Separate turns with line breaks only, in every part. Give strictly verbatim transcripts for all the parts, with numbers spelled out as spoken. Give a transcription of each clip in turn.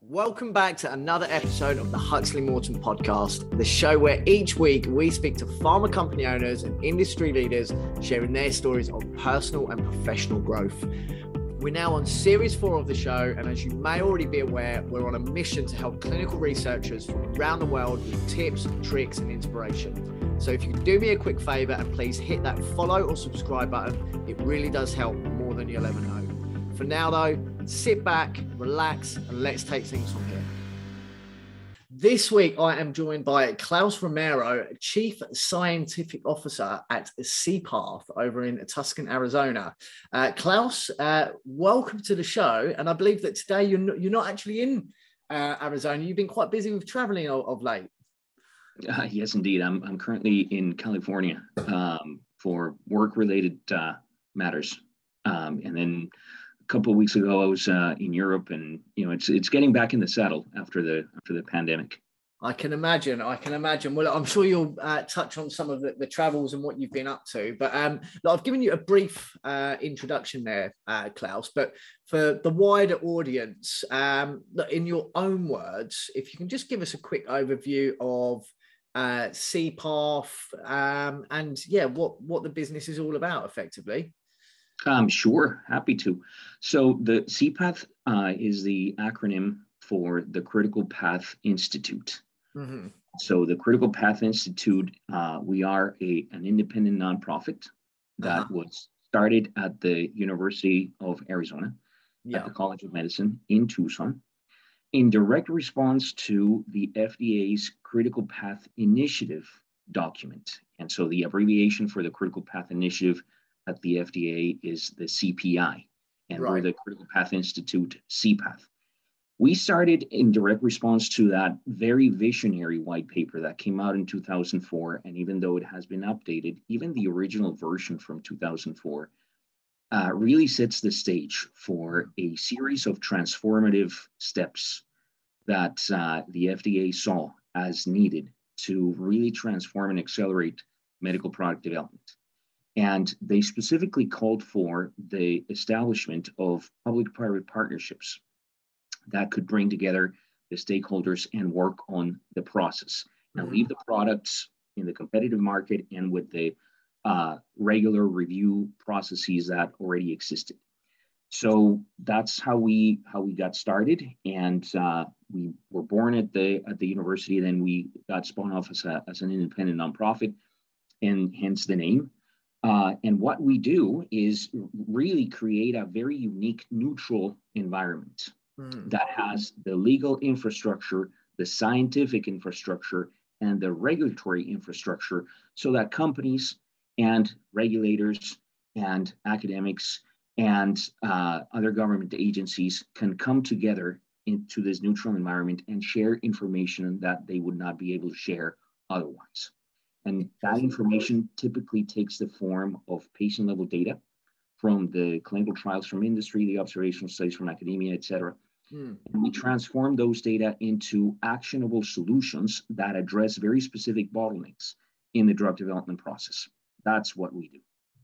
Welcome back to another episode of the Huxley Morton podcast, the show where each week we speak to pharma company owners and industry leaders sharing their stories of personal and professional growth. We're now on series four of the show, and as you may already be aware, we're on a mission to help clinical researchers from around the world with tips, tricks, and inspiration. So if you could do me a quick favor and please hit that follow or subscribe button, it really does help more than you'll ever know. For now though, sit back, relax, and let's take things from here. This week, I am joined by Klaus Romero, Chief Scientific Officer at C PATH over in Tucson, Arizona. Uh, Klaus, uh, welcome to the show. And I believe that today you're not, you're not actually in uh, Arizona. You've been quite busy with traveling of, of late.
Uh, yes, indeed. I'm, I'm currently in California um, for work-related uh, matters. Um, and then a couple of weeks ago, I was uh, in Europe, and you know, it's it's getting back in the saddle after the after the pandemic.
I can imagine. I can imagine. Well, I'm sure you'll uh, touch on some of the, the travels and what you've been up to. But um, look, I've given you a brief uh, introduction there, uh, Klaus. But for the wider audience, um, look, in your own words, if you can just give us a quick overview of uh, C PATH um, and yeah, what what the business is all about, effectively.
Um, sure, happy to. So the C PATH uh, is the acronym for the Critical Path Institute.
Mm-hmm. So
the Critical Path Institute, uh, we are a an independent nonprofit that uh-huh. was started at the University of Arizona, yeah. at the College of Medicine in Tucson, in direct response to the F D A's Critical Path Initiative document. And so the abbreviation for the Critical Path Initiative at the F D A is the C P I, and right. we're the Critical Path Institute, C PATH. We started in direct response to that very visionary white paper that came out in two thousand four, and even though it has been updated, even the original version from two thousand four uh, really sets the stage for a series of transformative steps that uh, the F D A saw as needed to really transform and accelerate medical product development. And they specifically called for the establishment of public-private partnerships that could bring together the stakeholders and work on the process and leave the products in the competitive market and with the uh, regular review processes that already existed. So that's how we how we got started, and uh, we were born at the at the university. Then we got spun off as a as an independent nonprofit, and hence the name. Uh, and what we do is really create a very unique, neutral environment mm. that has the legal infrastructure, the scientific infrastructure, and the regulatory infrastructure so that companies and regulators and academics and uh, other government agencies can come together into this neutral environment and share information that they would not be able to share otherwise. And that information typically takes the form of patient-level data from the clinical trials from industry, the observational studies from academia, et cetera. Mm. And we transform those data into actionable solutions that address very specific bottlenecks in the drug development process. That's what we do.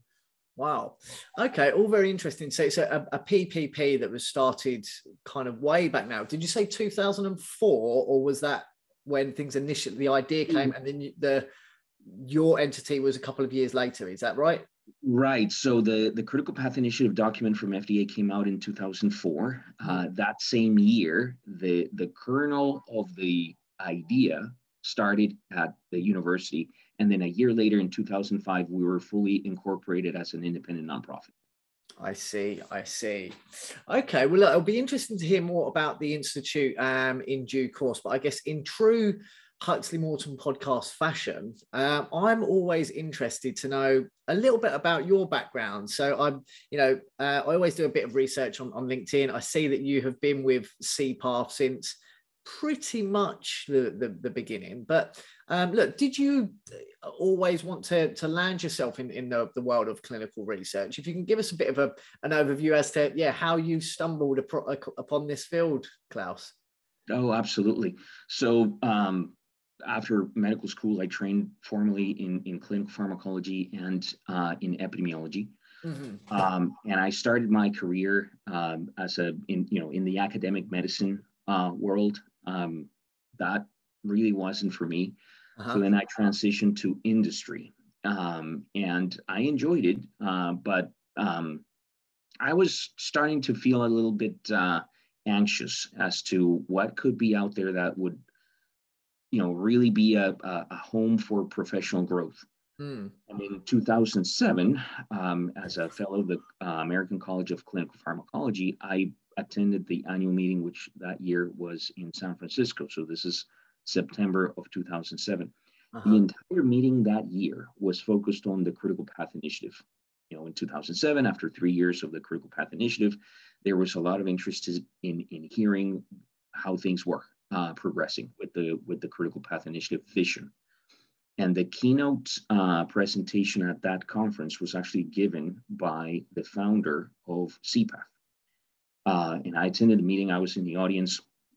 Wow. Okay, all very interesting. So it's a, a P P P that was started kind of way back now. Did you say two thousand four, or was that when things initially, the idea came, and then the your entity was a couple of years later? Is that right?
Right. So the, the Critical Path Initiative document from F D A came out in two thousand four. Uh, that same year, the, the kernel of the idea started at the university. And then a year later, in two thousand five, we were fully incorporated as an independent nonprofit.
I see. I see. Okay. Well, look, it'll be interesting to hear more about the Institute um, in due course. But I guess in true Huxley Morton podcast fashion, um, I'm always interested to know a little bit about your background. So I'm, you know, uh, I always do a bit of research on, on LinkedIn. I see that you have been with C PATH since pretty much the, the, the beginning. But um, look, did you always want to, to land yourself in, in the, the world of clinical research? If you can give us a bit of a, an overview as to, yeah, how you stumbled upon this field, Klaus.
Oh, absolutely. So, um, after medical school, I trained formally in, in clinical pharmacology and uh, in epidemiology. Mm-hmm. Um, and I started my career um, as a, in, you know, in the academic medicine uh, world. Um, that really wasn't for me.
Uh-huh.
So then I transitioned to industry, um, and I enjoyed it, uh, but um, I was starting to feel a little bit uh, anxious as to what could be out there that would, you know, really be a, a, a home for professional growth.
Mm.
And in two thousand seven, um, as a fellow of the uh, American College of Clinical Pharmacology, I attended the annual meeting, which that year was in San Francisco. So this is September of two thousand seven. Uh-huh. The entire meeting that year was focused on the Critical Path Initiative. You know, in two thousand seven, after three years of the Critical Path Initiative, there was a lot of interest in, in hearing how things were uh, progressing with the, with the Critical Path Initiative vision. And the keynote uh, presentation at that conference was actually given by the founder of C PATH. Uh, and I attended the meeting. I was in the audience.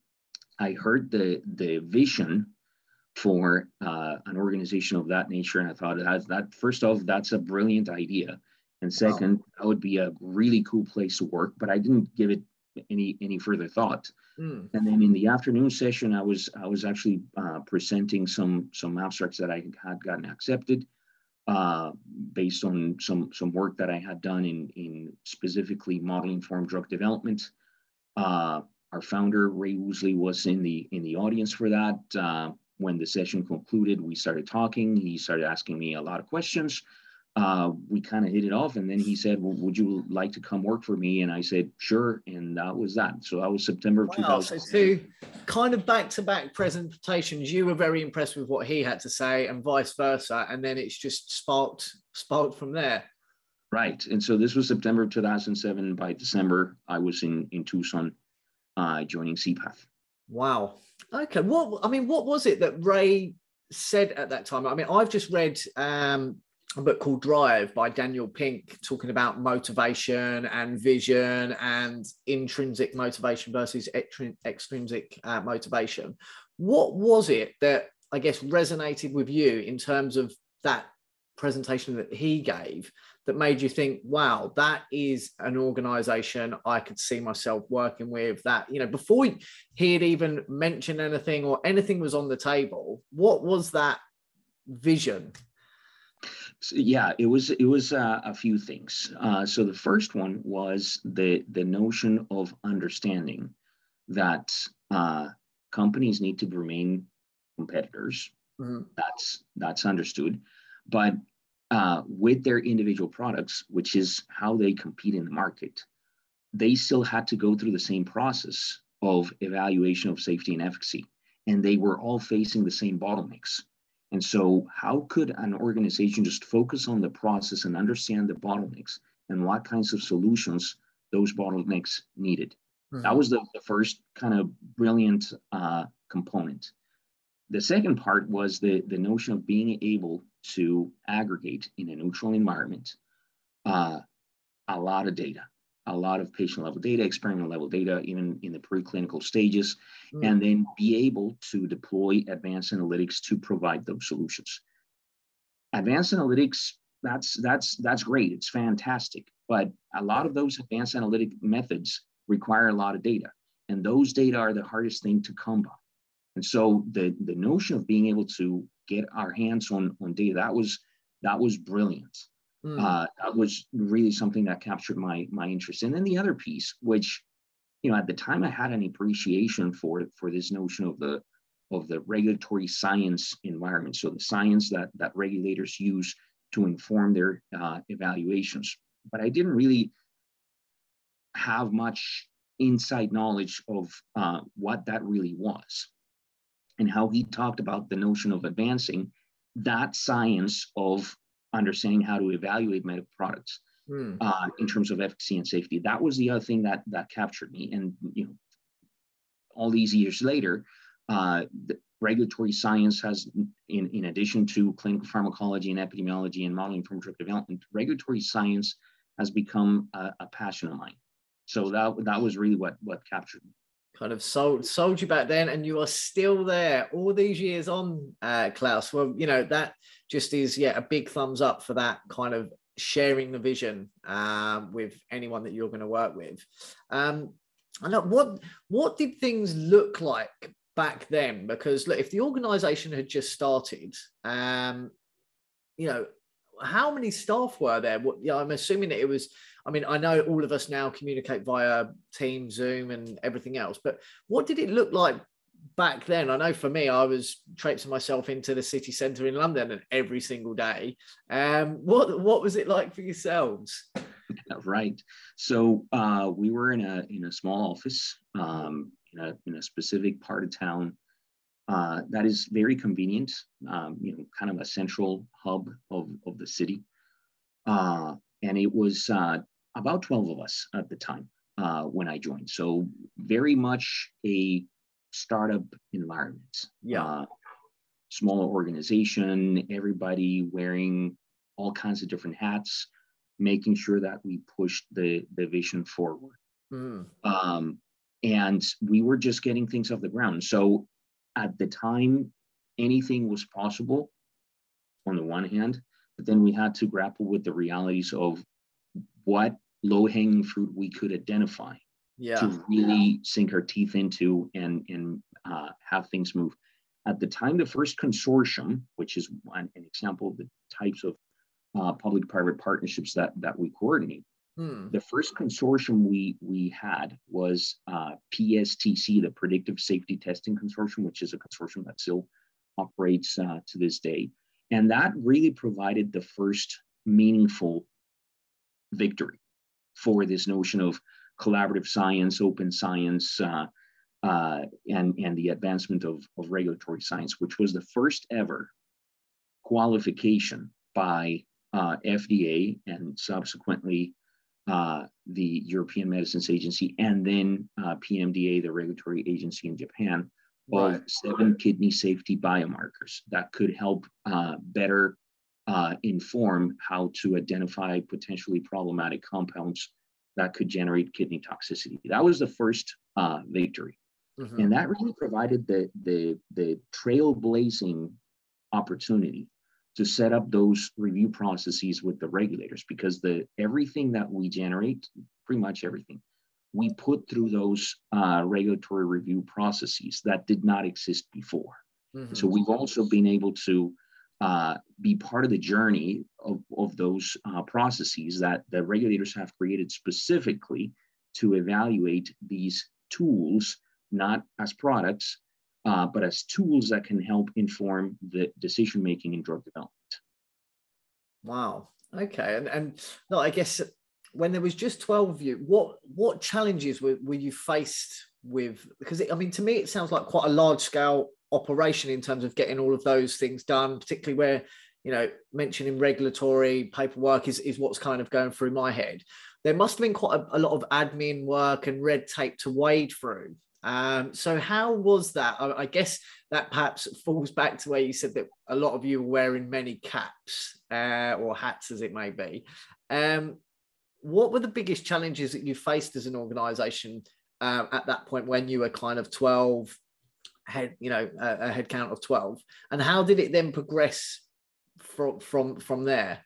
I heard the, the vision for uh, an organization of that nature. And I thought that, that, first off, that's a brilliant idea. And second, wow, that would be a really cool place to work. But I didn't give it any, any further thought. Mm. And then in the afternoon session, I was I was actually uh, presenting some some abstracts that I had gotten accepted uh, based on some some work that I had done in in specifically model-informed drug development. Uh, our founder Ray Woosley was in the in the audience for that. Uh, when the session concluded, we started talking. He started asking me a lot of questions. Uh, we kind of hit it off, and then he said, well, would you like to come work for me? And I said, sure. And that was that. So that was September of wow, two thousand.
So two kind of back-to-back presentations. You were very impressed with what he had to say and vice versa. And then it's just sparked, sparked from there.
Right. And so this was September of two thousand seven. By December, I was in, in Tucson uh, joining C PATH.
Wow. Okay. What, I mean, what was it that Ray said at that time? I mean, I've just read um, a book called Drive by Daniel Pink, talking about motivation and vision and intrinsic motivation versus extrinsic uh, motivation. What was it that, I guess, resonated with you in terms of that presentation that he gave that made you think, wow, that is an organization I could see myself working with? That, you know, before he had even mentioned anything or anything was on the table, what was that vision?
So, yeah, it was it was uh, a few things. Uh, so the first one was the the notion of understanding that uh, companies need to remain competitors. Mm-hmm. That's that's understood, but uh, with their individual products, which is how they compete in the market, they still had to go through the same process of evaluation of safety and efficacy, and they were all facing the same bottlenecks. And so how could an organization just focus on the process and understand the bottlenecks and what kinds of solutions those bottlenecks needed? Mm-hmm. That was the, the first kind of brilliant uh, component. The second part was the, the notion of being able to aggregate in a neutral environment uh, a lot of data, a lot of patient level data, experimental level data, even in the preclinical stages, mm. and then be able to deploy advanced analytics to provide those solutions. Advanced analytics, that's that's that's great. It's fantastic. But a lot of those advanced analytic methods require a lot of data. And those data are the hardest thing to come by. And so the, the notion of being able to get our hands on, on data, that was that was brilliant. Mm. Uh, that was really something that captured my my interest. And then the other piece, which, you know, at the time I had an appreciation for for this notion of the of the regulatory science environment. So the science that that regulators use to inform their uh, evaluations. But I didn't really have much inside knowledge of uh, what that really was, and how he talked about the notion of advancing that science of understanding how to evaluate medical products mm. uh, in terms of efficacy and safety. That was the other thing that that captured me. And, you know, all these years later, uh, the regulatory science has, in, in addition to clinical pharmacology and epidemiology and modeling from drug development, regulatory science has become a, a passion of mine. So that that was really what what captured me.
Kind of sold sold you back then, and you are still there all these years on, uh, Klaus. Well, you know, that just is, yeah, a big thumbs up for that kind of sharing the vision um, with anyone that you're going to work with. Um, I know what what did things look like back then? Because look, if the organization had just started, um, you know, how many staff were there? What, yeah, I'm assuming that it was. I mean, I know all of us now communicate via Teams, Zoom, and everything else. But what did it look like back then? I know for me, I was traipsing myself into the city centre in London every single day. Um, what what was it like for yourselves?
Right. So uh, we were in a in a small office um, in a in a specific part of town uh, that is very convenient. Um, you know, kind of a central hub of of the city, uh, and it was uh, about twelve of us at the time uh, when I joined. So very much a startup environment.
Yeah.
Uh, smaller organization, everybody wearing all kinds of different hats, making sure that we pushed the, the vision forward. Mm. Um, and we were just getting things off the ground. So at the time, anything was possible on the one hand, but then we had to grapple with the realities of what low-hanging fruit we could identify yeah. to really sink our teeth into and, and uh, have things move. At the time, the first consortium, which is one, an example of the types of uh, public-private partnerships that, that we coordinate, hmm. the first consortium we, we had was uh, P S T C, the Predictive Safety Testing Consortium, which is a consortium that still operates uh, to this day. And that really provided the first meaningful victory for this notion of collaborative science, open science, uh, uh, and, and the advancement of, of regulatory science, which was the first ever qualification by uh, F D A and subsequently uh, the European Medicines Agency, and then uh, P M D A, the regulatory agency in Japan, of right. seven kidney safety biomarkers that could help uh, better uh, inform how to identify potentially problematic compounds that could generate kidney toxicity. That was the first uh, victory. Mm-hmm. And that really provided the, the, the trailblazing opportunity to set up those review processes with the regulators, because the everything that we generate, pretty much everything, we put through those uh, regulatory review processes that did not exist before. Mm-hmm. So we've also been able to uh, be part of the journey of, of those uh, processes that the regulators have created specifically to evaluate these tools, not as products, uh, but as tools that can help inform the decision-making in drug development.
Wow. Okay. And, and no, I guess when there was just twelve of you, what, what challenges were, were you faced with? Because it, I mean, to me, it sounds like quite a large scale operation in terms of getting all of those things done, particularly where, you know, mentioning regulatory paperwork is, is what's kind of going through my head. There must have been quite a, a lot of admin work and red tape to wade through. Um, so how was that? I, I guess that perhaps falls back to where you said that a lot of you were wearing many caps uh, or hats, as it may be. Um, what were the biggest challenges that you faced as an organization uh, at that point when you were kind of twelve, head, you know, a, a head count of twelve? And how did it then progress from, from, from there?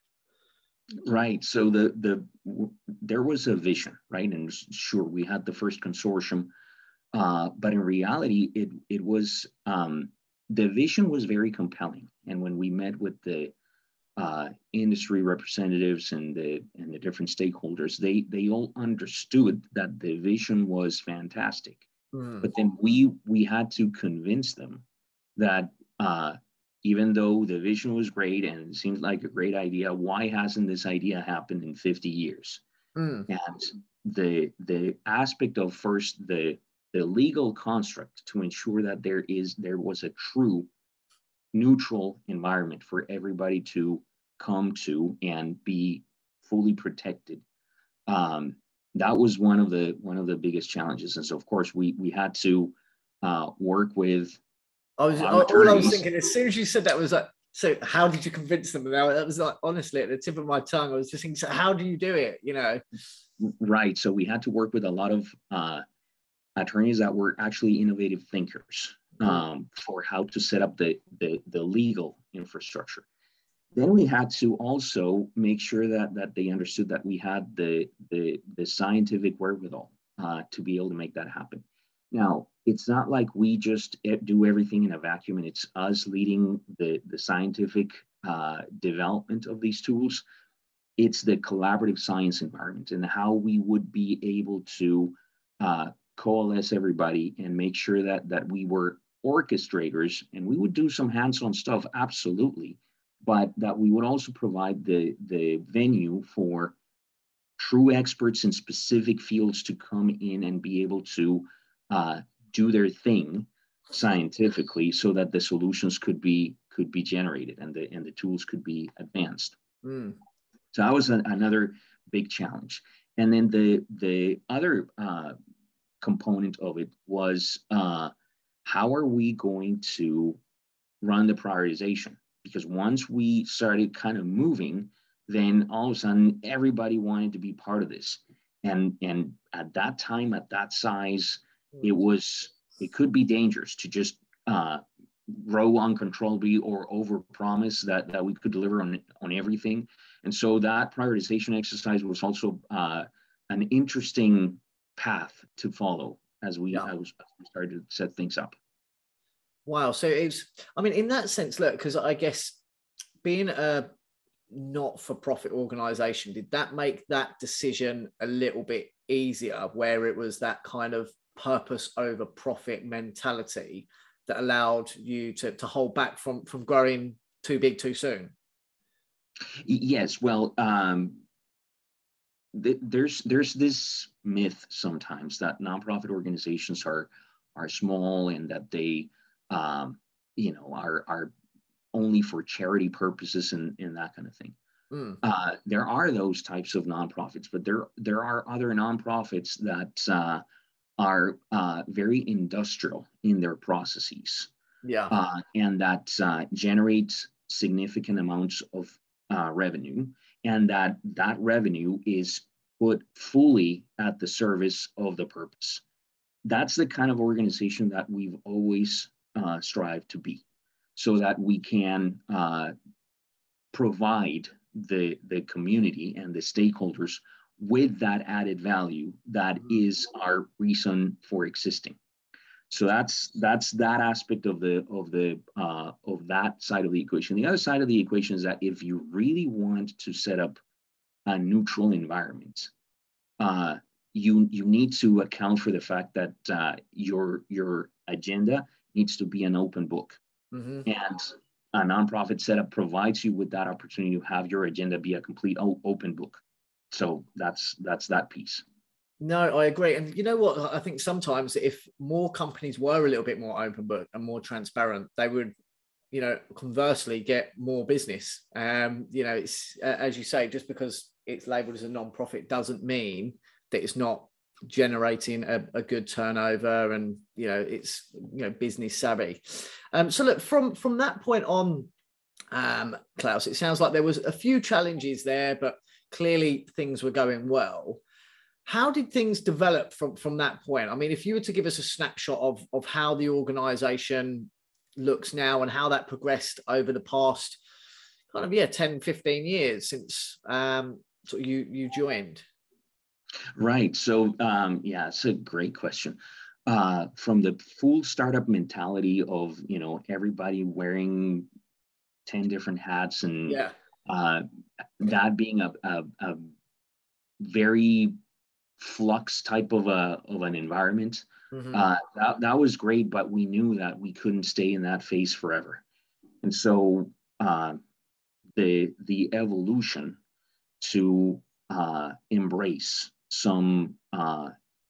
Right. So the, the, there was a vision, right? And sure, we had the first consortium, Uh, but in reality, it it was um, the vision was very compelling. And when we met with the uh, industry representatives and the and the different stakeholders, they they all understood that the vision was fantastic. Mm. But then we we had to convince them that uh, even though the vision was great and it seems like a great idea, why hasn't this idea happened in fifty years? Mm. And the the aspect of first the the legal construct to ensure that there is there was a true neutral environment for everybody to come to and be fully protected. Um, that was one of the one of the biggest challenges, and so of course we we had to uh, work with.
I was all I was thinking as soon as you said that was like, so how did you convince them? That was like honestly at the tip of my tongue. I was just thinking, so how do you do it? You know,
right. So we had to work with a lot of uh, attorneys that were actually innovative thinkers um, for how to set up the, the, the legal infrastructure. Then we had to also make sure that, that they understood that we had the, the, the scientific wherewithal uh, to be able to make that happen. Now, it's not like we just do everything in a vacuum and it's us leading the, the scientific uh, development of these tools. It's the collaborative science environment and how we would be able to uh, coalesce everybody and make sure that, that we were orchestrators, and we would do some hands-on stuff, absolutely, but that we would also provide the, the venue for true experts in specific fields to come in and be able to uh, do their thing scientifically, so that the solutions could be could be generated and the and the tools could be advanced. Mm. So that was a, another big challenge. And then the the other uh, component of it was uh, how are we going to run the prioritization? Because once we started kind of moving, then all of a sudden everybody wanted to be part of this. And and at that time, at that size, it was it could be dangerous to just uh, grow uncontrollably or overpromise that that we could deliver on on everything. And so that prioritization exercise was also uh, an interesting path to follow as we, yeah. as we started to set things up.
Wow. So it's, I mean, in that sense, look, because I guess being a not-for-profit organization, did that make that decision a little bit easier, where it was that kind of purpose over profit mentality that allowed you to, to hold back from, from growing too big too soon?
Yes. Well, um, th- there's there's this myth sometimes that nonprofit organizations are are small and that they um, you know are are only for charity purposes and, and that kind of thing. Mm. Uh, there are those types of nonprofits, but there there are other nonprofits that uh, are uh, very industrial in their processes, yeah, uh, and that uh, generate significant amounts of uh, revenue, and that that revenue is put fully at the service of the purpose. That's the kind of organization that we've always uh, strived to be, so that we can uh, provide the the community and the stakeholders with that added value that is our reason for existing. So that's that's that aspect of the of the uh, of that side of the equation. The other side of the equation is that if you really want to set up a neutral environment, uh, you you need to account for the fact that uh, your your agenda needs to be an open book, mm-hmm. and a nonprofit setup provides you with that opportunity to have your agenda be a complete o- open book. So that's that's that piece.
No, I agree. And you know what? I think sometimes if more companies were a little bit more open book and more transparent, they would, you know, conversely get more business. Um, you know, it's uh, as you say, just because it's labeled as a non-profit doesn't mean that it's not generating a, a good turnover and, you know, it's, you know, business savvy. Um, so look, from, from that point on, um, Klaus, it sounds like there was a few challenges there, but clearly things were going well. How did things develop from, from that point? I mean, if you were to give us a snapshot of, of how the organization looks now and how that progressed over the past kind of, yeah, ten, fifteen years since um, sort of you, you joined.
Right. So, um, yeah, it's a great question. Uh, from the full startup mentality of, you know, everybody wearing ten different hats and yeah. uh, that being a, a, a very flux type of a of an environment, mm-hmm. uh, that, that was great, but we knew that we couldn't stay in that phase forever. And so uh, the the evolution to uh, embrace some uh,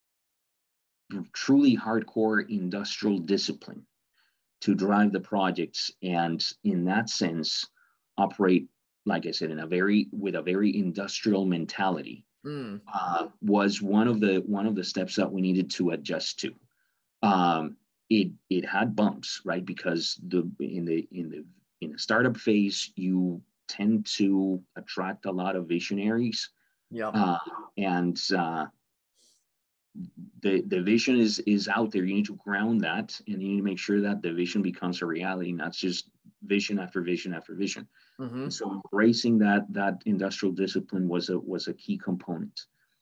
truly hardcore industrial discipline to drive the projects, and in that sense operate, like I said, in a very with a very industrial mentality. Mm. Uh, was one of the one of the steps that we needed to adjust to. Um, it it had bumps, right? Because the in the in the in the startup phase, you tend to attract a lot of visionaries. Yeah. Uh, and uh, the the vision is is out there. You need to ground that, and you need to make sure that the vision becomes a reality, not just vision after vision after vision. Mm-hmm. So embracing that that industrial discipline was a was a key component.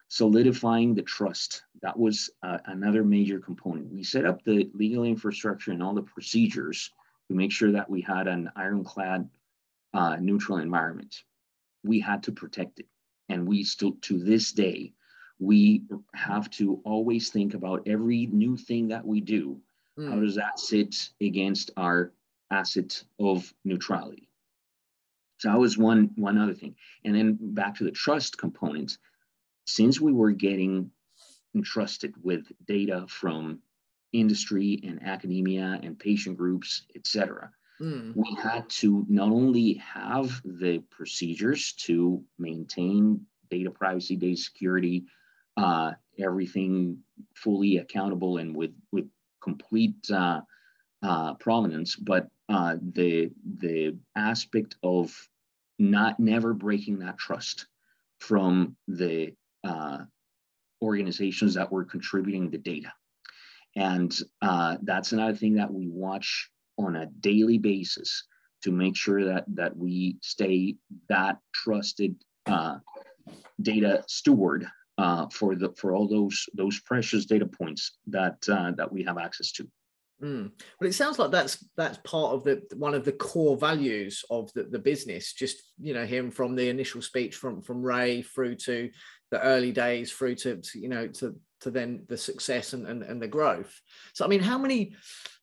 solidifying the trust. That was uh, another major component. We set up the legal infrastructure and all the procedures to make sure that we had an ironclad uh, neutral environment. We had to protect it. And we still, to this day, we have to always think about every new thing that we do. Mm. How does that sit against our asset of neutrality? So that was one, one other thing. And then back to the trust component, since we were getting entrusted with data from industry and academia and patient groups, et cetera, mm. we had to not only have the procedures to maintain data privacy, data security, uh, everything fully accountable and with, with complete uh, uh, provenance, but uh, the, the aspect of not never breaking that trust from the uh, organizations that were contributing the data. And uh, that's another thing that we watch on a daily basis to make sure that, that we stay that trusted uh, data steward uh, for the for all those those precious data points that uh, that we have access to.
Mm. Well, it sounds like that's that's part of the one of the core values of the, the business. Just, you know, hearing from the initial speech from from Ray through to the early days, through to, to you know to to then the success and, and and the growth. So I mean, how many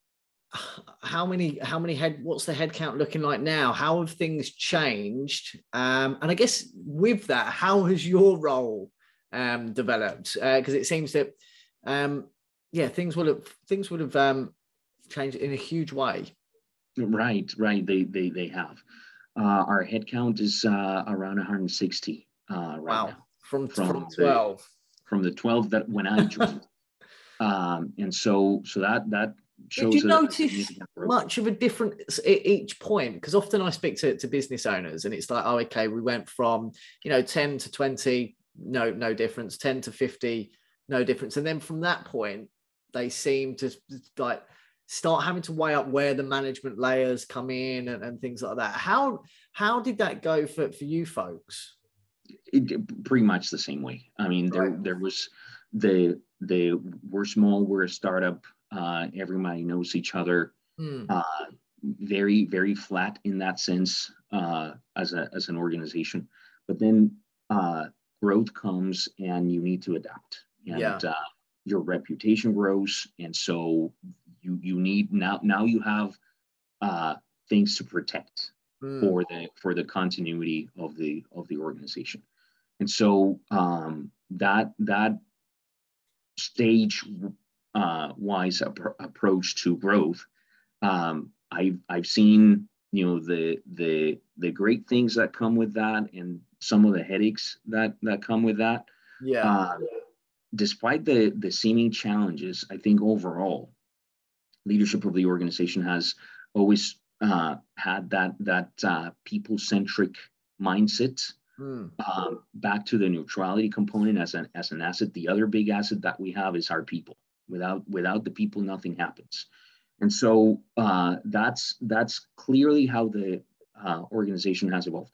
how many how many head what's the head count looking like now? How have things changed? Um, and I guess with that, how has your role um, developed? Because uh, it seems that um, yeah, things would have things would have um, changed in a huge way.
Right, right. They they they have. Uh, our head count is uh, around one hundred sixty uh, right
wow.
now.
From from, from twelve.
The, from the twelve that when I joined, um, and so so that that shows.
Did you notice much of a difference at each point? Because often I speak to, to business owners, and it's like, oh, okay, we went from you know ten to twenty, no no difference. ten to fifty, no difference, and then from that point, they seem to like start having to weigh up where the management layers come in and, and things like that. How how did that go for, for you folks?
It, pretty much the same way. I mean, there right. there was the the we're small, we're a startup. Uh, everybody knows each other. Mm. Uh, very very flat in that sense uh, as a as an organization. But then uh, growth comes, and you need to adapt. And yeah. uh, your reputation grows, and so you you need now now you have uh, things to protect. Mm. for the for the continuity of the of the organization. And so um, that that stage uh, wise ap- approach to growth, um, I've I've seen you know the the the great things that come with that, and some of the headaches that that come with that.
Yeah.
Uh, despite the the seeming challenges, I think overall, leadership of the organization has always uh, had that that uh, people-centric mindset. Mm. Um, back to the neutrality component as an as an asset. The other big asset that we have is our people. Without without the people, nothing happens. And so uh, that's that's clearly how the uh, organization has evolved.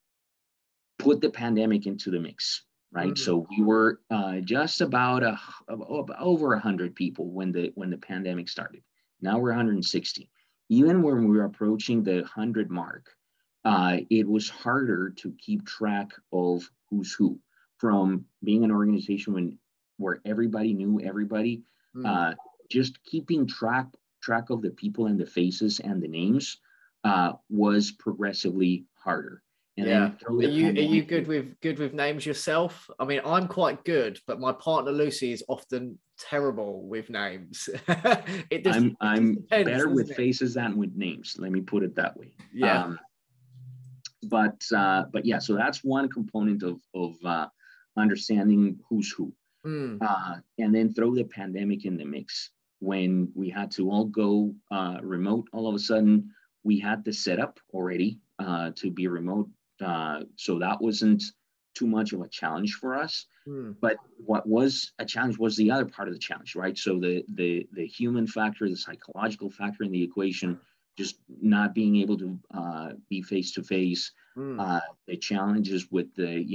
Put the pandemic into the mix, right? Mm. So we were uh, just about a, over a hundred people when the when the pandemic started. Now we're one hundred sixty. Even when we were approaching the one hundred mark, uh, it was harder to keep track of who's who. From being an organization when, where everybody knew everybody, mm. uh, just keeping track track of the people and the faces and the names uh, was progressively harder. And
yeah. Are you, are you good with good with names yourself? I mean, I'm quite good, but my partner Lucy is often terrible with names.
it just, I'm I'm just depends, better with it? faces than with names. Let me put it that way.
Yeah.
Um, but uh, but yeah, so that's one component of of uh, understanding who's who. Mm. Uh, and then throw the pandemic in the mix. When we had to all go uh, remote, all of a sudden we had the setup already uh, to be remote. Uh, so that wasn't too much of a challenge for us. Mm. But what was a challenge was the other part of the challenge, right? So the the the human factor, the psychological factor in the equation, just not being able to uh, be face to face. The challenges with the you know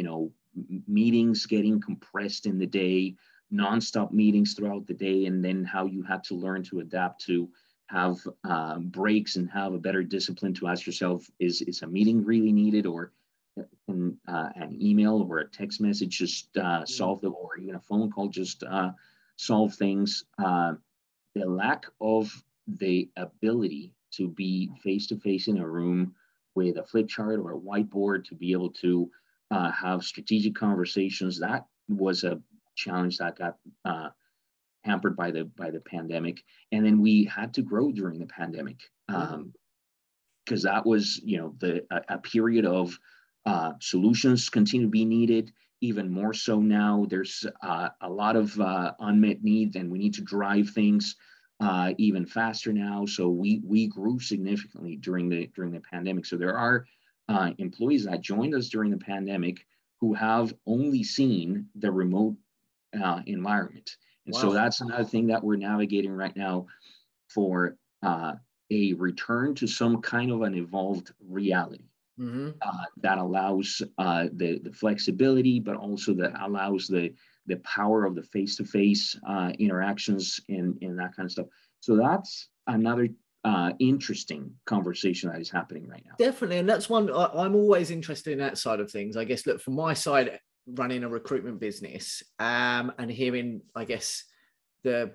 meetings getting compressed in the day, nonstop meetings throughout the day, and then how you had to learn to adapt to have uh, breaks and have a better discipline to ask yourself, is, is a meeting really needed, or can uh, an email or a text message just uh, solve the, or even a phone call just uh, solve things. Uh, the lack of the ability to be face-to-face in a room with a flip chart or a whiteboard to be able to uh, have strategic conversations, that was a challenge that got uh, hampered by the by the pandemic. And then we had to grow during the pandemic, um, because that was, you know, the a, a period of uh, solutions continue to be needed, even more so now. There's uh, a lot of uh, unmet needs, and we need to drive things uh, even faster now. So we we grew significantly during the during the pandemic. So there are uh, employees that joined us during the pandemic who have only seen the remote uh, environment. And wow. So that's another thing that we're navigating right now for uh, a return to some kind of an evolved reality. Mm-hmm. uh, that allows uh, the, the flexibility, but also that allows the, the power of the face-to-face uh, interactions and, and that kind of stuff. So that's another uh, interesting conversation that is happening right now.
Definitely. And that's one, I, I'm always interested in that side of things. I guess, look, from my side, running a recruitment business um, and hearing, I guess, the,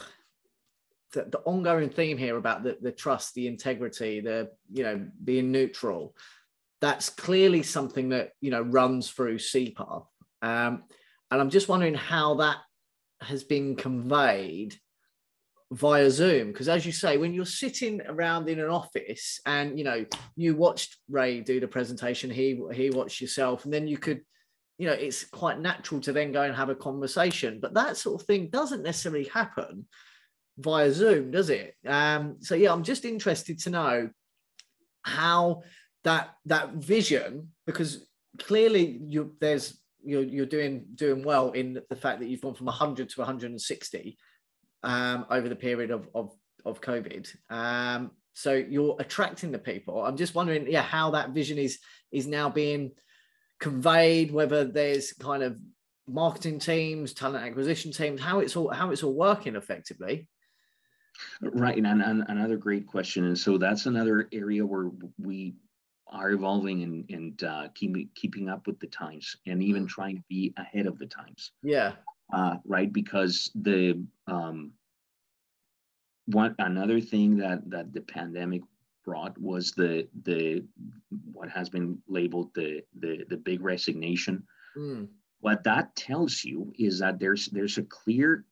the the ongoing theme here about the, the trust, the integrity, the, you know, being neutral. That's clearly something that, you know, runs through C P A F. Um, and I'm just wondering how that has been conveyed via Zoom. Because as you say, when you're sitting around in an office and, you know, you watched Ray do the presentation, he, he watched yourself, and then you could, you know, it's quite natural to then go and have a conversation. But that sort of thing doesn't necessarily happen via Zoom, does it? Um, so, yeah, I'm just interested to know how that that vision, because clearly you there's you're you're doing doing well in the fact that you've gone from one hundred to one hundred sixty um, over the period of of, of COVID. Um, so you're attracting the people. I'm just wondering, yeah, how that vision is is now being conveyed. Whether there's kind of marketing teams, talent acquisition teams, how it's all how it's all working effectively.
Right, and, and another great question, and so that's another area where we are evolving and, and uh, keeping keeping up with the times, and even trying to be ahead of the times.
Yeah.
Uh, right, because the um, one another thing that that the pandemic brought was the the what has been labeled the the the big resignation. Mm. What that tells you is that there's there's a clear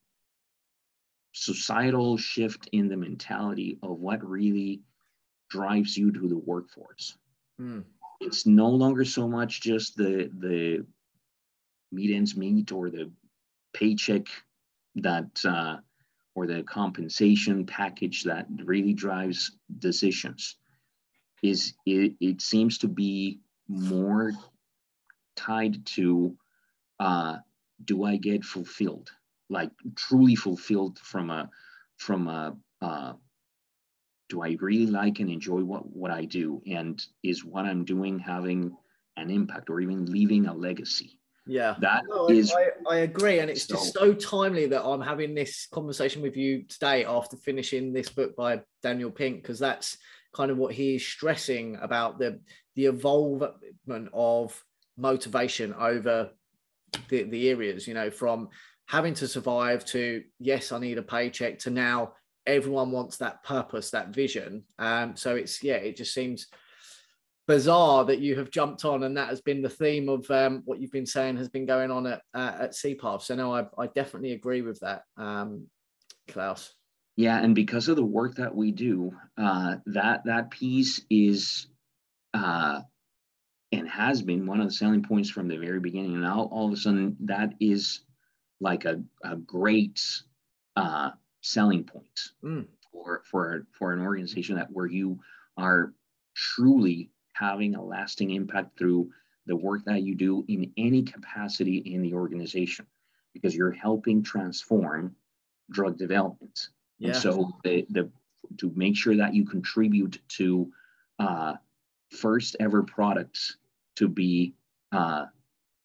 societal shift in the mentality of what really drives you to the workforce. Mm. It's no longer so much just the the meat ends meet or the paycheck that uh, or the compensation package that really drives decisions. Is it, it seems to be more tied to uh, do I get fulfilled, like truly fulfilled from a from a uh, do I really like and enjoy what, what I do? And is what I'm doing having an impact or even leaving a legacy?
Yeah,
that
no,
is.
I, I agree. And it's
so,
just so timely that I'm having this conversation with you today after finishing this book by Daniel Pink, because that's kind of what he is stressing about the, the evolvement of motivation over the, the areas, you know, from having to survive to, yes, I need a paycheck, to now everyone wants that purpose, that vision. Um, so it's, yeah, it just seems bizarre that you have jumped on, and that has been the theme of um, what you've been saying has been going on at, uh, at C P A F. So no, I, I definitely agree with that, um, Klaus.
Yeah, and because of the work that we do, uh, that that piece is uh, and has been one of the selling points from the very beginning. And now all of a sudden, that is like a, a great uh, selling point mm. for for for an organization that where you are truly having a lasting impact through the work that you do in any capacity in the organization, because you're helping transform drug development. Yeah. And so the, the to make sure that you contribute to uh, first ever products to be uh,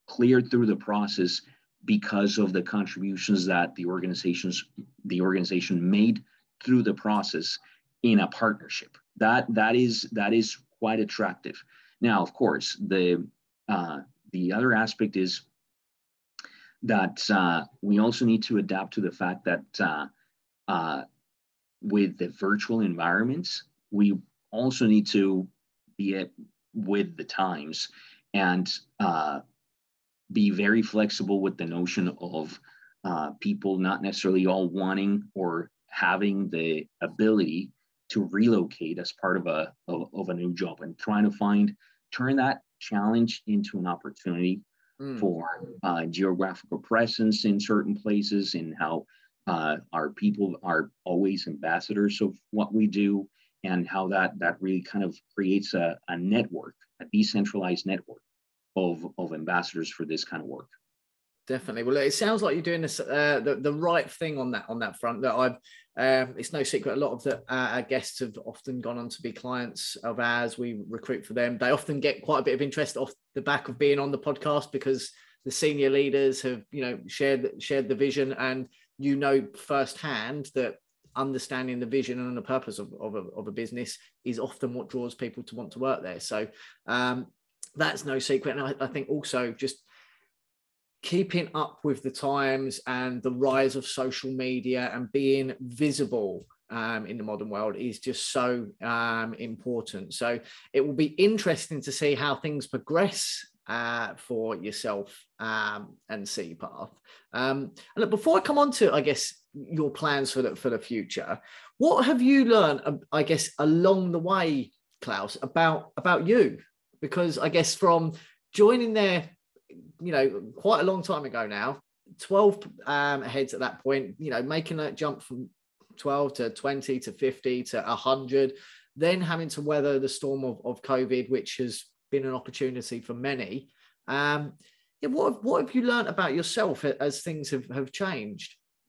cleared through the process because of the contributions that the organizations the organization made through the process in a partnership. That that is that is quite attractive. Now, of course, the uh, the other aspect is that uh, we also need to adapt to the fact that uh, uh, with the virtual environments, we also need to be at, with the times and uh, be very flexible with the notion of uh, people not necessarily all wanting or having the ability to relocate as part of a of, of a new job, and trying to find turn that challenge into an opportunity mm. for uh, geographical presence in certain places, and how uh, our people are always ambassadors of what we do, and how that that really kind of creates a, a network, a decentralized network of of ambassadors for this kind of work.
Definitely. Well, it sounds like you're doing this, uh, the, the right thing on that on that front. That I've, um, it's no secret. A lot of the, uh, our guests have often gone on to be clients of ours. We recruit for them. They often get quite a bit of interest off the back of being on the podcast, because the senior leaders have, you know, shared shared the vision, and you know firsthand that understanding the vision and the purpose of, of, a, of a business is often what draws people to want to work there. So um, that's no secret. And I, I think also just keeping up with the times and the rise of social media and being visible um, in the modern world is just so um, important. So it will be interesting to see how things progress uh, for yourself um, and C PATH. Um, and look, before I come on to, I guess, your plans for the, for the future, what have you learned, I guess, along the way, Klaus, about, about you? Because I guess from joining there, you know, quite a long time ago now, twelve um, heads at that point, you know, making that jump from twelve to twenty to fifty to one hundred, then having to weather the storm of, of COVID, which has been an opportunity for many. Um, yeah, what, what have you learned about yourself as things have, have changed?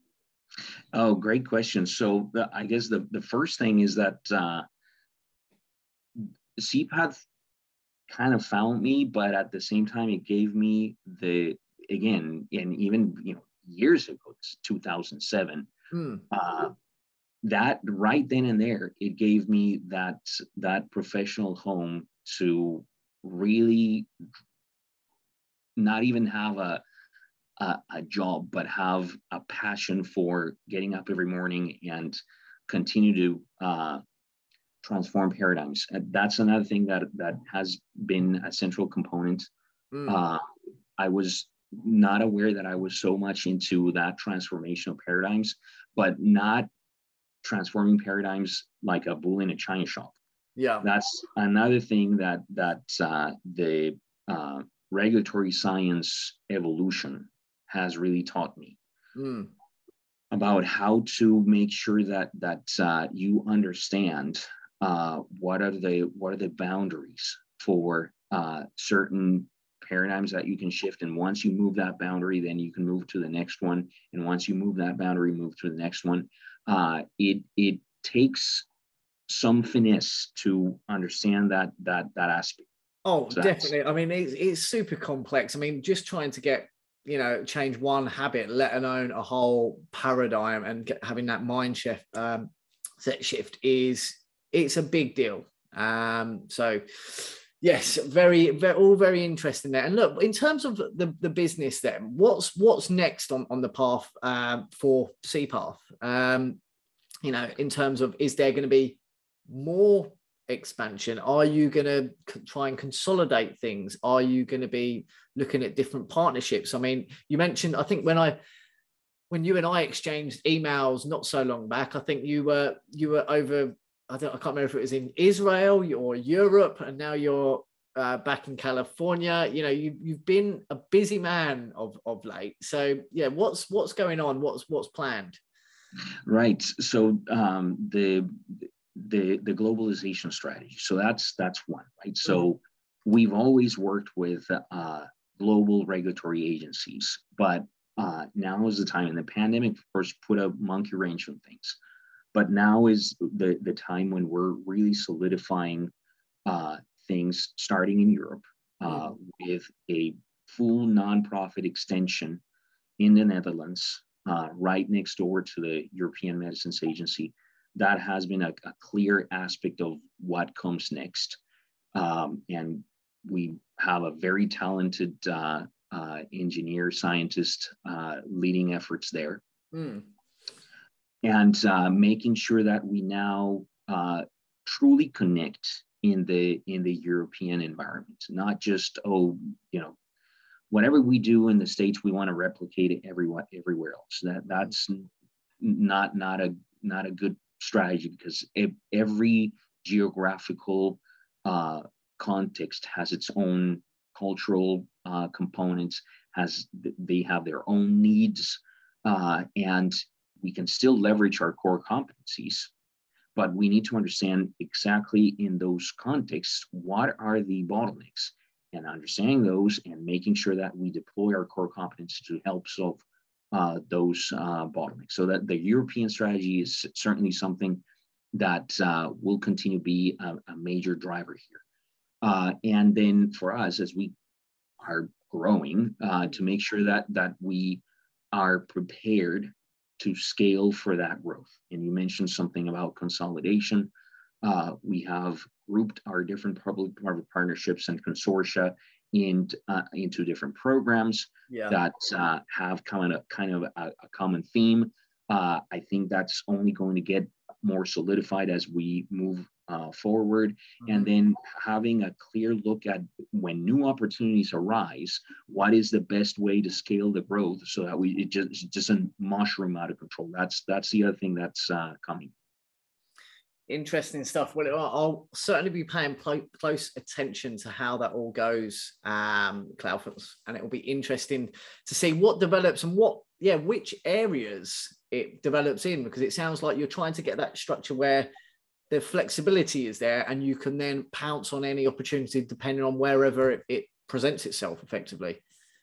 Oh, great question. So the, I guess the, the first thing is that uh, C PATH kind of found me, but at the same time, it gave me the, again, and even, you know, years ago, it's two thousand seven, hmm. uh, that right then and there, it gave me that, that professional home to really not even have a, a, a job, but have a passion for getting up every morning and continue to uh, transform paradigms. And that's another thing that that has been a central component. Mm. Uh, I was not aware that I was so much into that transformational paradigms, but not transforming paradigms like a bull in a china shop. Yeah, that's another thing that that uh, the uh, regulatory science evolution has really taught me. Mm. About how to make sure that that uh, you understand uh, what are the what are the boundaries for uh, certain paradigms that you can shift, and once you move that boundary, then you can move to the next one, and once you move that boundary, move to the next one. Uh, it it takes some finesse to understand that that that aspect.
Oh, so definitely. I mean, it's it's super complex. I mean, just trying to get, you know, change one habit, let alone a whole paradigm, and get, having that mind shift, um, set shift is, it's a big deal. Um, so yes, very, very, all very interesting there. And look, in terms of the, the business then, what's, what's next on, on the path um, for C PATH? Um, you know, in terms of, is there going to be more expansion? Are you going to try and consolidate things? Are you going to be looking at different partnerships? I mean, you mentioned, I think when I, when you and I exchanged emails not so long back, I think you were, you were over, I don't, I can't remember if it was in Israel or Europe, and now you're uh, back in California. You know, you, you've been a busy man of, of late. So yeah, what's, what's going on? What's, what's planned?
Right. So um, the, the, the globalization strategy. So that's, that's one, right? So mm-hmm. we've always worked with uh, global regulatory agencies, but uh, now is the time, and the pandemic, of course, put a monkey wrench on things. But now is the, the time when we're really solidifying uh, things, starting in Europe uh, mm. with a full nonprofit extension in the Netherlands, uh, right next door to the European Medicines Agency. That has been a, a clear aspect of what comes next. Um, and we have a very talented uh, uh, engineer, scientist uh, leading efforts there. Mm. And uh, making sure that we now uh, truly connect in the in the European environment, not just, oh, you know, whatever we do in the States, we want to replicate it everywhere everywhere else. That that's not not a not a good strategy, because every geographical uh, context has its own cultural uh, components, has they have their own needs, uh, and we can still leverage our core competencies, but we need to understand exactly in those contexts what are the bottlenecks, and understanding those and making sure that we deploy our core competencies to help solve uh, those uh, bottlenecks. So that the European strategy is certainly something that uh, will continue to be a, a major driver here. Uh, and then for us, as we are growing, uh, to make sure that that we are prepared to scale for that growth. And you mentioned something about consolidation. Uh, we have grouped our different public-private partnerships and consortia in, uh, into different programs yeah. that uh, have kind of, kind of a, a common theme. Uh, I think that's only going to get more solidified as we move uh, forward. Mm-hmm. And then having a clear look at when new opportunities arise, what is the best way to scale the growth so that we it just it doesn't mushroom out of control. That's that's the other thing that's uh, coming.
Interesting stuff. Well, I'll certainly be paying close attention to how that all goes, um, Klaus, and it will be interesting to see what develops and what, yeah, which areas it develops in, because it sounds like you're trying to get that structure where the flexibility is there and you can then pounce on any opportunity depending on wherever it, it presents itself effectively.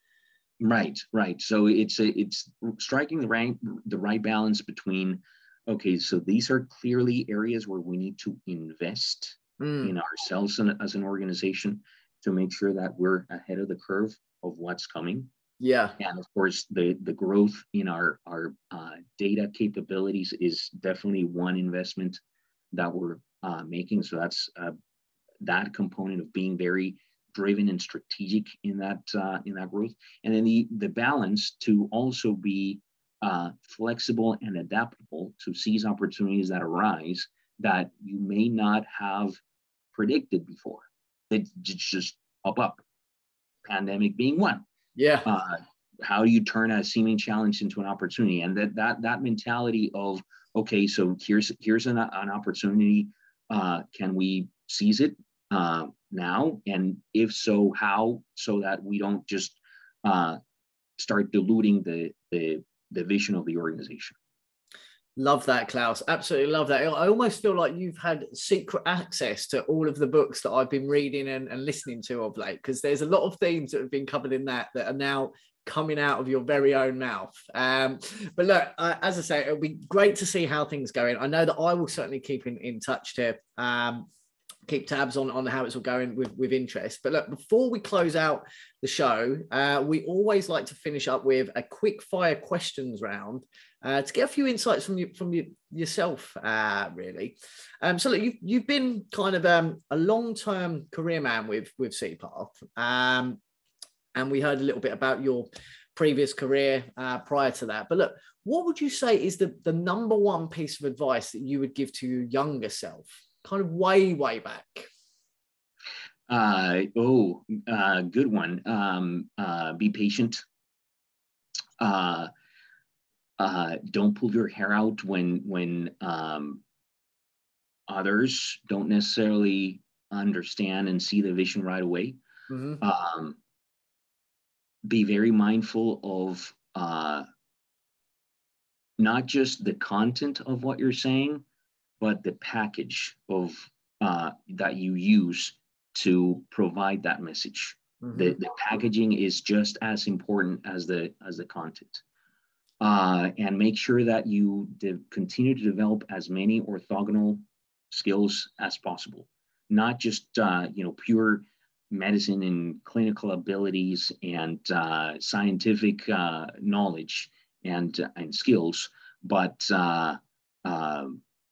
Right, right. So it's a, it's striking the right the right balance between, okay, so these are clearly areas where we need to invest mm. in ourselves and, as an organization to make sure that we're ahead of the curve of what's coming.
Yeah.
And of course, the, the growth in our, our uh, data capabilities is definitely one investment that we're uh, making. So that's uh, that component of being very driven and strategic in that uh, in that growth. And then the, the balance to also be uh, flexible and adaptable to seize opportunities that arise that you may not have predicted before. That just pop up. Pandemic being one.
Yeah.
Uh, how do you turn a seeming challenge into an opportunity? And that that that mentality of, okay, so here's here's an, an opportunity. Uh, can we seize it uh, now? And if so, how? So that we don't just uh, start diluting the, the the vision of the organization.
Love that, Klaus. Absolutely love that. I almost feel like you've had secret access to all of the books that I've been reading and, and listening to of late, because there's a lot of themes that have been covered in that that are now coming out of your very own mouth. Um, but look, uh, as I say, it'll be great to see how things going. I know that I will certainly keep in, in touch to um, keep tabs on, on how it's all going with, with interest. But look, before we close out the show, uh, we always like to finish up with a quick fire questions round uh, to get a few insights from you, from you, yourself, uh, really. Um, so look, you've, you've been kind of um, a long-term career man with, with C PATH. Um, and we heard a little bit about your previous career uh, prior to that. But look, what would you say is the, the number one piece of advice that you would give to your younger self? Kind of way, way back.
Uh, oh, uh, good one. Um, uh, be patient. Uh, uh, don't pull your hair out when when um, others don't necessarily understand and see the vision right away. Mm-hmm. Um, be very mindful of uh, not just the content of what you're saying, but the package of uh, that you use to provide that message. Mm-hmm. The, the packaging is just as important as the as the content. Uh, and make sure that you de- continue to develop as many orthogonal skills as possible, not just uh, you know pure medicine and clinical abilities and uh, scientific uh, knowledge and and skills, but uh, uh,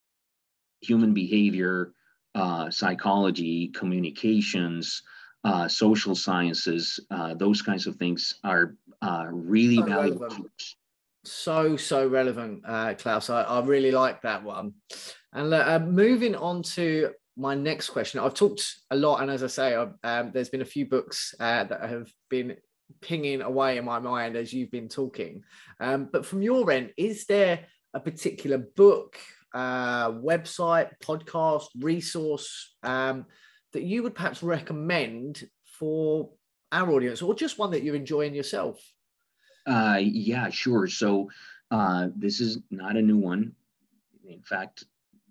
human behavior, uh, psychology, communications, uh, social sciences, uh, those kinds of things are uh, really
so
valuable.
Relevant. So, so relevant, uh, Klaus. I, I really like that one. And uh, moving on to my next question. I've talked a lot, and as I say, I've, um, there's been a few books uh, that have been pinging away in my mind as you've been talking. Um, but from your end, is there a particular book, uh, website, podcast, resource um, that you would perhaps recommend for our audience, or just one that you're enjoying yourself?
Uh, yeah, sure. So uh, this is not a new one. In fact,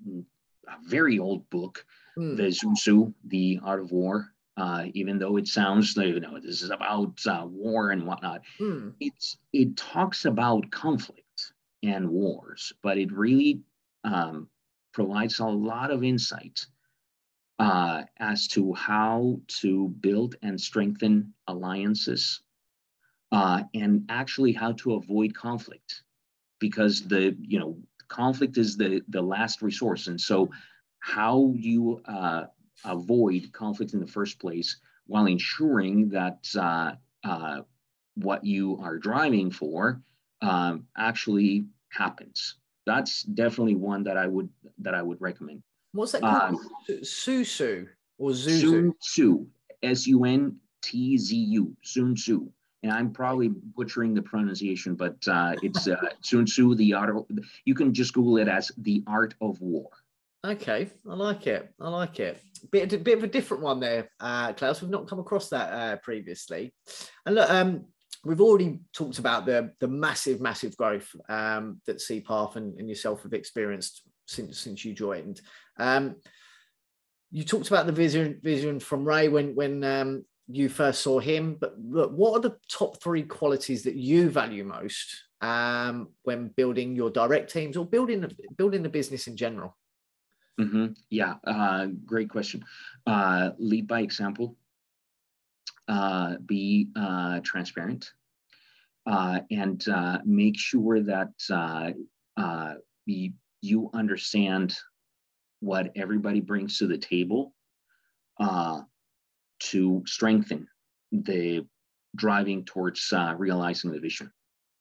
a very old book, mm. the Sun Tzu, The Art of War. Uh, even though it sounds like, you know, this is about uh, war and whatnot, mm. it's it talks about conflict and wars, but it really um, provides a lot of insight uh, as to how to build and strengthen alliances, uh, and actually how to avoid conflict, because the you know conflict is the the last resource, and so how you uh, avoid conflict in the first place while ensuring that uh, uh, what you are driving for um, actually happens. That's definitely one that I would that I would recommend.
What's that called? Um, Susu or Zuzu?
Sun Tzu, S U N T Z U, Sun Tzu. And I'm probably butchering the pronunciation, but uh, it's uh, Sun Tzu, the art of, you can just Google it as The Art of War.
Okay, I like it. I like it. Bit, a bit of a different one there, uh, Klaus. We've not come across that uh, previously. And look, um, we've already talked about the, the massive, massive growth um, that C Path and, and yourself have experienced since, since you joined. Um, you talked about the vision, vision from Ray when, when um, you first saw him, but look, what are the top three qualities that you value most um, when building your direct teams or building, building the business in general?
Mm-hmm. Yeah, uh, great question. Uh, lead by example, uh, be uh, transparent, uh, and uh, make sure that uh, uh, be, you understand what everybody brings to the table uh, to strengthen the driving towards uh, realizing the vision.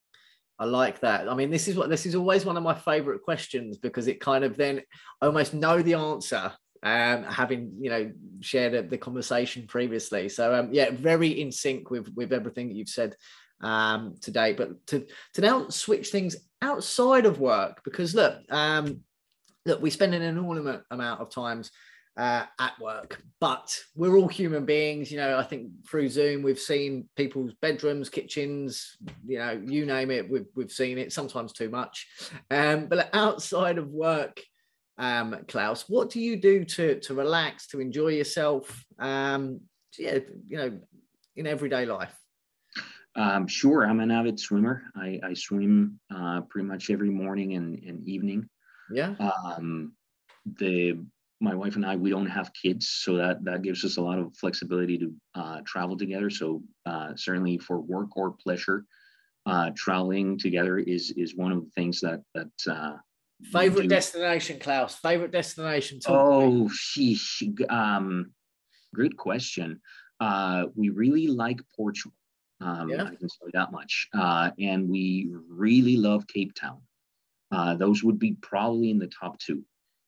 I like that. I mean, this is what this is always one of my favorite questions, because it kind of then I almost know the answer, um, having, you know, shared the, the conversation previously. So um, yeah, very in sync with, with everything that you've said um, today. But to, to now switch things outside of work, because look, um, look, we spend an enormous amount of times Uh, at work, but we're all human beings. You know, I think through Zoom we've seen people's bedrooms, kitchens, you know, you name it, we've, we've seen it, sometimes too much. Um, but outside of work, um, Klaus, what do you do to to relax, to enjoy yourself? Um, yeah, you know, in everyday life.
Um, sure, I'm an avid swimmer. I, I swim uh, pretty much every morning and, and evening.
Yeah.
Um, the My wife and I, we don't have kids, so that, that gives us a lot of flexibility to uh, travel together. So uh, certainly for work or pleasure, uh, traveling together is is one of the things that that. Uh,
Favorite destination, Klaus? Favorite destination?
Talk oh, sheesh. Um, great question. Uh, we really like Portugal. Um, yeah. I can say that much. Uh, and we really love Cape Town. Uh, those would be probably in the top two.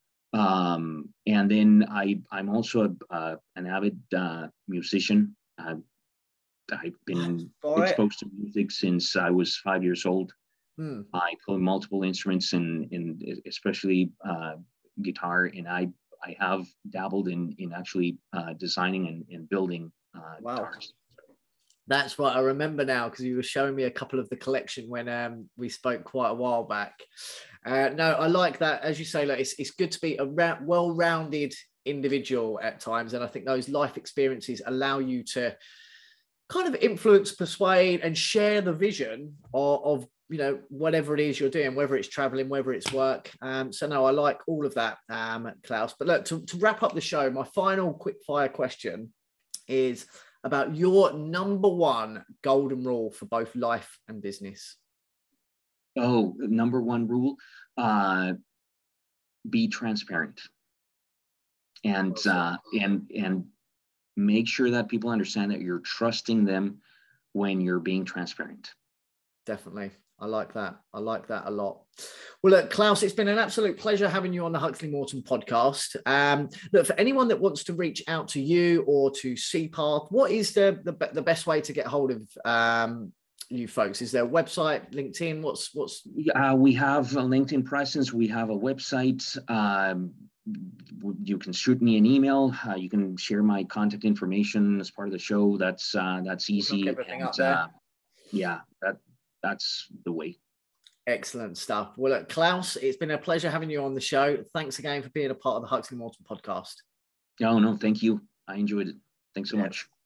Um, and then I, I'm also a, uh, an avid uh, musician. Uh, I've been All exposed right. to music since I was five years old. Hmm. I play multiple instruments, and, and especially uh, guitar. And I, I have dabbled in, in actually uh, designing and, and building uh, wow. guitars.
That's right. I remember now, because you were showing me a couple of the collection when um, we spoke quite a while back. Uh, no, I like that. As you say, like, it's, it's good to be a ra- well-rounded individual at times. And I think those life experiences allow you to kind of influence, persuade, and share the vision of, of you know, whatever it is you're doing, whether it's traveling, whether it's work. Um, so no, I like all of that, um, Klaus. But look, to, to wrap up the show, my final quick fire question is about your number one golden rule for both life and business.
Oh, number one rule, uh, be transparent. And, uh, and, and make sure that people understand that you're trusting them when you're being transparent.
Definitely. I like that. I like that a lot. Well, look, Klaus, it's been an absolute pleasure having you on the Huxley Morton podcast. Um, look, for anyone that wants to reach out to you or to C Path, what is the, the, the best way to get hold of um, you folks? Is there a website, LinkedIn? What's, what's...
Uh, we have a LinkedIn presence. We have a website. Um, you can shoot me an email. Uh, you can share my contact information as part of the show. That's, uh, that's easy.
Everything
and,
up there.
Uh, yeah, that, that's the way.
Excellent stuff. Well, look, Klaus, it's been a pleasure having you on the show. Thanks again for being a part of the Huxley Morton podcast.
Oh, no, thank you. I enjoyed it. Thanks so yeah. much.